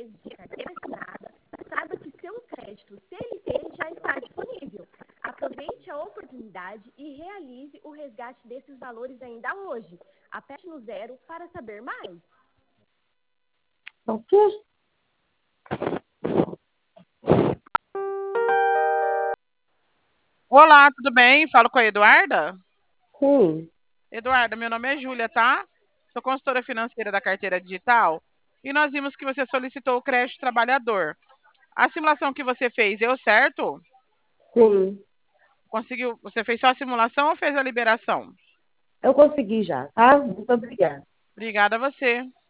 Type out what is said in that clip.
meses de carteira assinada, saiba que seu crédito CLT já está disponível. Aproveite a oportunidade e realize o resgate desses valores ainda hoje. Aperte no 0 para saber mais. O quê? Olá, tudo bem? Falo com a Eduarda? Sim. Eduarda, meu nome é Júlia, tá? Sou consultora financeira da carteira digital e nós vimos que você solicitou o crédito trabalhador. A simulação que você fez deu certo? Sim. Conseguiu? Você fez só a simulação ou fez a liberação? Eu consegui já, tá? Muito obrigada. Obrigada a você.